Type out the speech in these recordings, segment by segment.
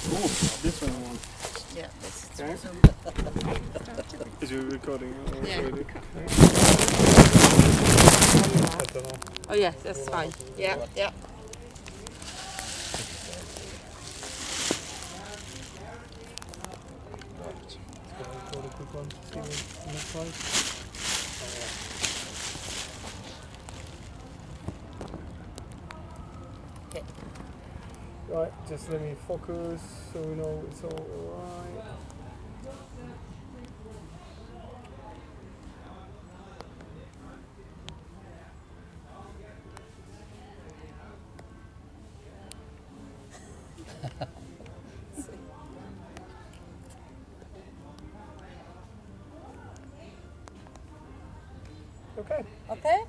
Oh, this one. Yeah, this is Okay. Is you recording already? Yeah. I don't know. Oh yes, that's fine. Yeah, yeah. Let's go record a quick one. See what looks like. Okay. Right, just let me focus so we know it's all right. Okay. Okay.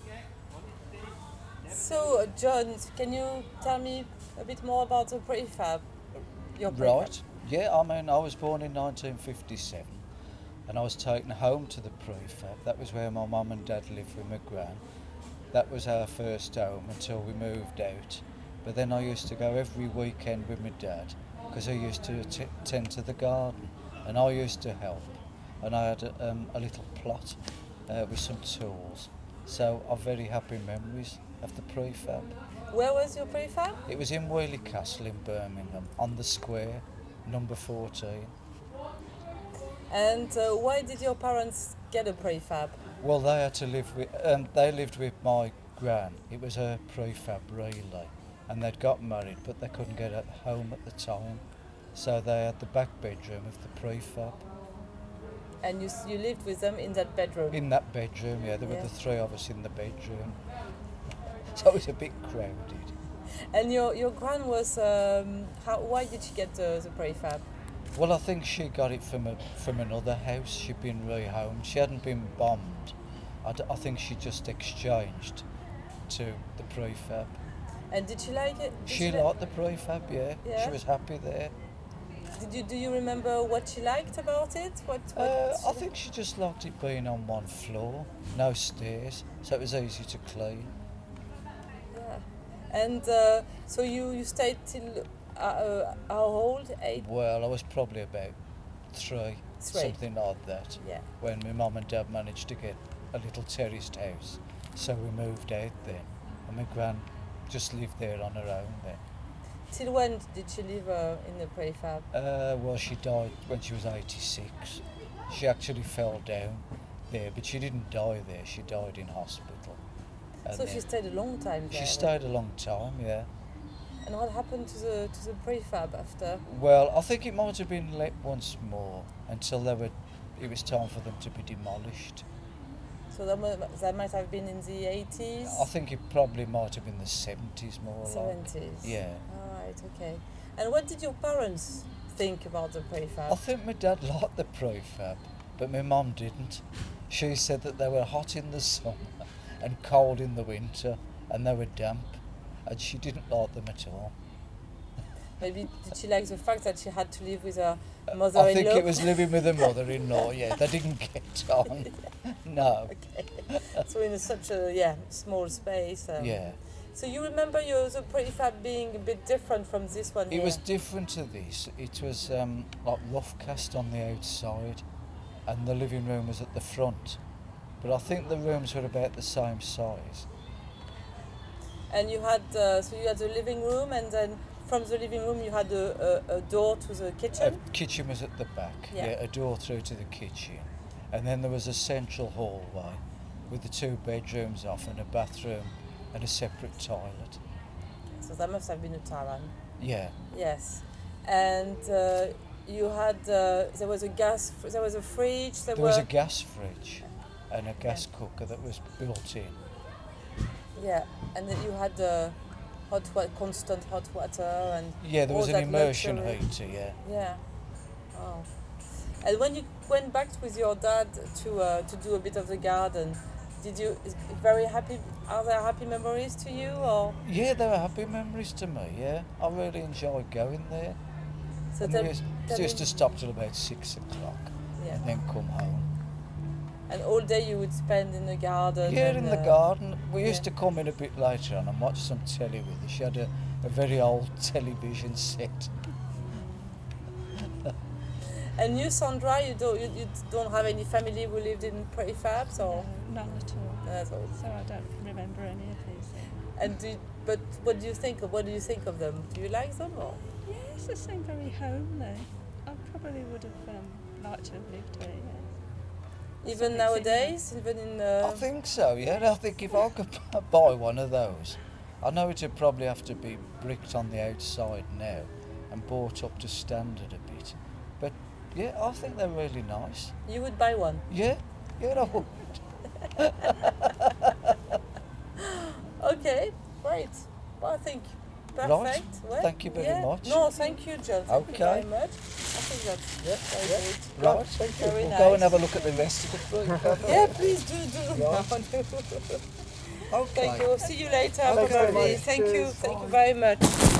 So, John, can you tell me a bit more about the prefab? Your prefab? Right. Yeah, I mean, I was born in 1957 and I was taken home to the prefab. That was where my mum and dad lived with my gran. That was our first home until we moved out. But then I used to go every weekend with my dad because I used to tend to the garden and I used to help. And I had a little plot with some tools. So I've very happy memories of the prefab. Where was your prefab? It was in Whaley Castle in Birmingham, on the square, number 14. And why did your parents get a prefab? Well, they had to live with. They lived with my gran. It was her prefab really, and they'd got married, but they couldn't get at home at the time, so they had the back bedroom of the prefab. And you lived with them in that bedroom? In that bedroom, yeah, there were Yeah. the three of us in the bedroom, so it was a bit crowded. And your gran was, why did she get the prefab? Well, I think she got it from another house. She'd been rehomed. She hadn't been bombed. I think she just exchanged to the prefab. And did she like it? Did She li- liked the prefab, yeah. Yeah? She was happy there. Do you remember what she liked about it? I think she just liked it being on one floor, no stairs, so it was easy to clean. Yeah. And so you stayed till how old? 8? Well, I was probably about three, Three. something like that, Yeah. when my mum and dad managed to get a little terraced house. So we moved out then, and my gran just lived there on her own then. Till when did she live in the prefab? Well, she died when she was 86. She actually fell down there, but she didn't die there. She died in hospital. And So then she stayed a long time there. she stayed a long time, yeah. And what happened to the prefab after? Well, I think it might have been let once more until it was time for them to be demolished. So that might have been in the 80s? I think it probably might have been the 70s more like. 70s. Yeah. Alright, okay. And what did your parents think about the prefab? I think my dad liked the prefab, but my mum didn't. She said that they were hot in the summer and cold in the winter, and they were damp, and she didn't like them at all. Maybe did she like the fact that she had to live with her mother-in-law? I think it was living with her mother-in-law, yeah. They didn't get on. No. Okay. So in such a small space. Yeah. So you remember the prefab being a bit different from this one It here? was different to this. It was like rough cast on the outside, and the living room was at the front. But I think the rooms were about the same size. And you had you had the living room, and then from the living room you had a door to the kitchen. Kitchen was at the back. Yeah. A door through to the kitchen, and then there was a central hallway with the two bedrooms off and a bathroom and a separate toilet. So that must have been a Taran. Yeah. Yes. And you had there was a there was a fridge. There was a gas fridge and a gas cooker that was built in. Yeah, and then you had constant hot water and Yeah, there was all an that immersion luxury. heater. Yeah. Yeah. Oh. And when you went back with your dad to do a bit of the garden, did you very happy? Are there happy memories to you or? Yeah, they were happy memories to me. Yeah, I really enjoyed going there. So And tell- we used, tell used me- to stop till about 6 o'clock Yeah. and then come home. And all day you would spend in the garden. Yeah, and, in the garden. We used yeah. to come in a bit later on and watch some telly with her. She had a very old television set. And you, Sandra, you don't have any family who lived in prefabs, or No, none at all. none at all. So I don't remember any of these things. And but what do you think of them? Do you like them, or? Yes, they seem very homely. I probably would have liked to have lived here, yes. Even Something nowadays, even in. I think so, yeah. I think if I could buy one of those, I know it'd probably have to be bricked on the outside now and brought up to standard a bit. But yeah, I think they're really nice. You would buy one. Yeah, I would. Okay, great. Well, I think perfect. Right. Well, Thank you very much. No, thank you, John. Thank you Okay. very much. I think that's very yeah. good. Right, thank you. Very We'll nice. go and have a look at the rest of the fruit. Yeah, please do. Right. Okay. Thank you. See you later. Thank you very Probably. much. Thank you. Cheers. Thank you very much.